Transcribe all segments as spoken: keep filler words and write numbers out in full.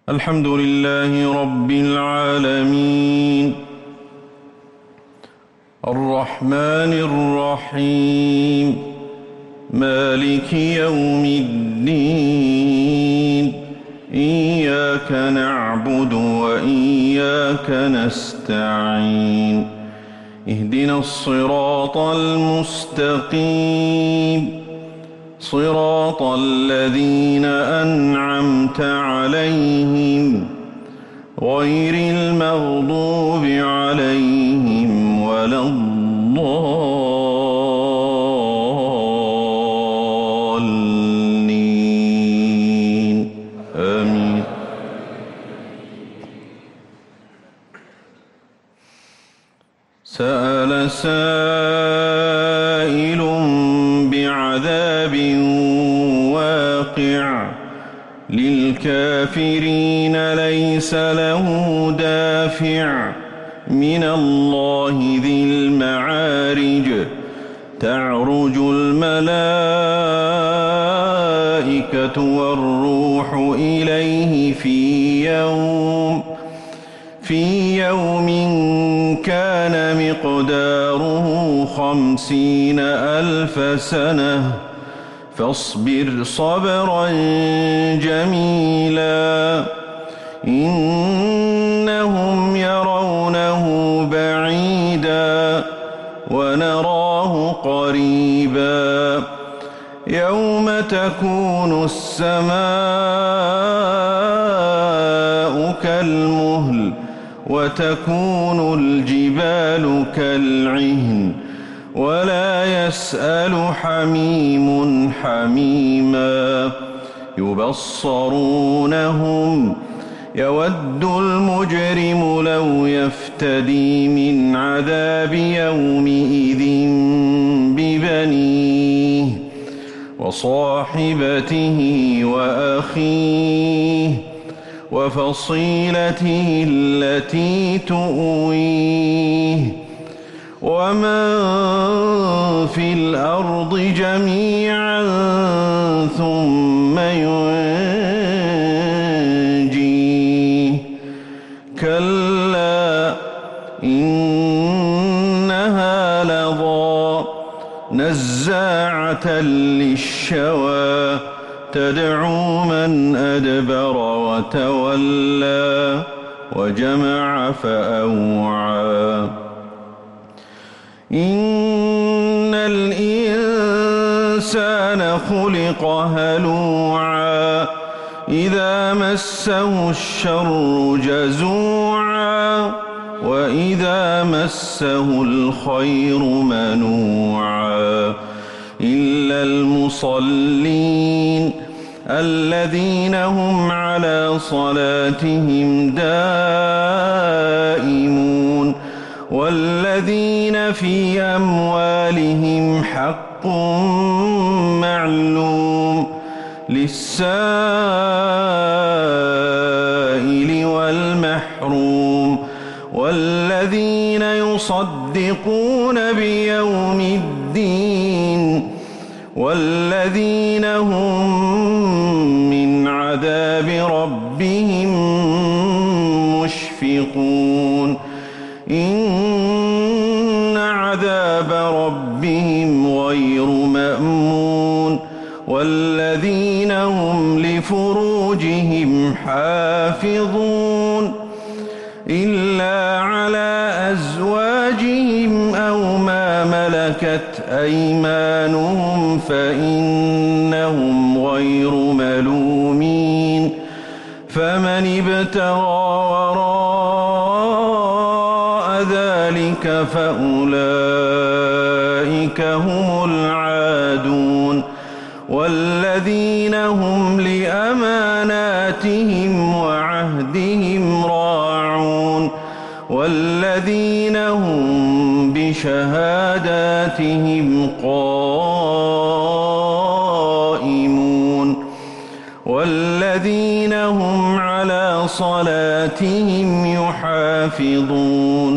الحمد لله رب العالمين الرحمن الرحيم مالك يوم الدين إياك نعبد وإياك نستعين اهدنا الصراط المستقيم صراط الذين أنعمت عليهم غير المغضوب عليهم ولا الضالين آمين. سأل سائل بعذاب واقع للكافرين ليس له دافع من الله ذي المعارج تعرج الملائكة والروح إليه في يوم في يوم كان مقداره خمسين ألف سنة فاصبر صبرا جميلا إنهم يرونه بعيدا ونراه قريبا يوم تكون السماء كالمهل وتكون الجبال كالعهن ولا يسأل حميم حميما يبصرونهم يود المجرم لو يفتدي من عذاب يومئذ ببنيه وصاحبته وأخيه وفصيلته التي تؤويه ومن في الأرض جميعا ثم ينجيه كلا إنها لظى نزاعة للشوى تدعو من أدبر وتولى وجمع فأوعى إن الإنسان خلق هلوعا إذا مسه الشر جزوعا وإذا مسه الخير منوعا إلا المصلين الذين هم على صلاتهم دائمون والذين في أموالهم حق معلوم للسائل والمحروم والذين يصدقون بيوم الدين والذين هم من عذاب ربهم مشفقون إن عذاب ربهم غير مأمون والذين هم لفروجهم حافظون إلا على أزواجهم أو ما ملكت أيمانهم فإنهم غير ملومين فمن ابتغى وراء ذلك فأولئك هم العادون والذين هم لأماناتهم وعهدهم راعون والذين هم بشهاداتهم قائمون والذين هم على صلاتهم يحافظون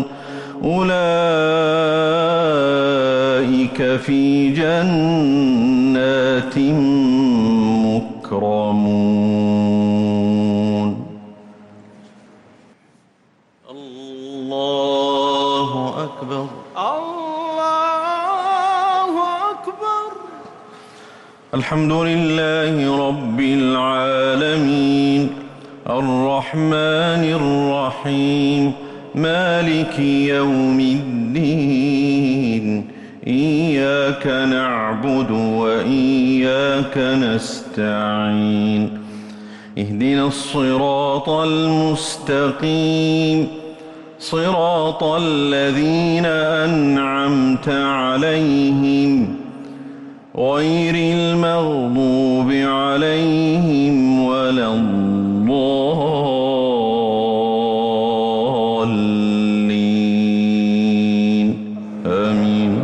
أولئك في جنات مكرمون. الحمد لله رب العالمين الرحمن الرحيم مالك يوم الدين إياك نعبد وإياك نستعين اهدنا الصراط المستقيم صراط الذين أنعمت عليهم غير المغضوب عليهم ولا الضالين آمين.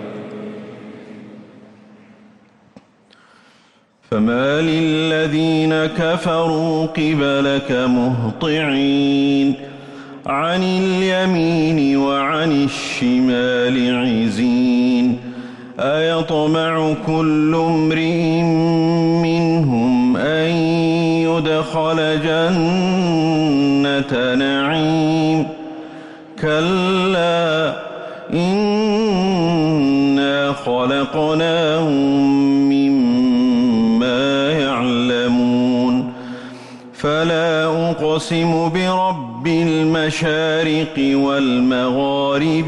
فما للذين كفروا قبلك مهطعين عن اليمين وعن الشمال عزين أيطمع كل امرئ منهم أن يدخل جنة نعيم كلا إنا خلقناهم مما يعلمون فلا أقسم برب المشارق والمغارب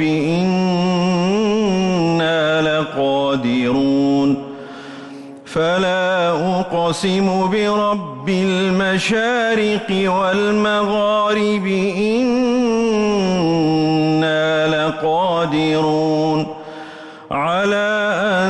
إنا لقادرون فلا أقسم برب المشارق والمغارب إنا لقادرون على أن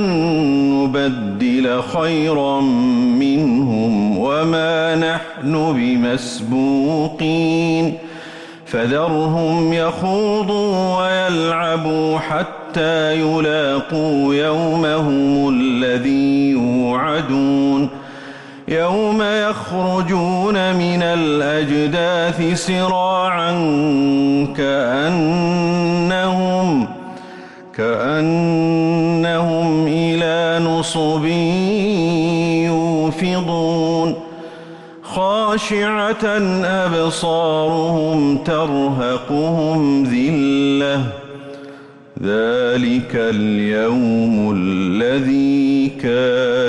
نبدل خيرا منهم وما نحن بمسبوقين فذرهم يخوضوا ويلعبوا حتى يلاقوا يومهم الذي يوعدون يوم يخرجون من الأجداث سراعا كأنهم كأنهم إلى نصب يوفضون خاشعة أبصارهم ترهقهم ذلة ذلك اليوم الذي كان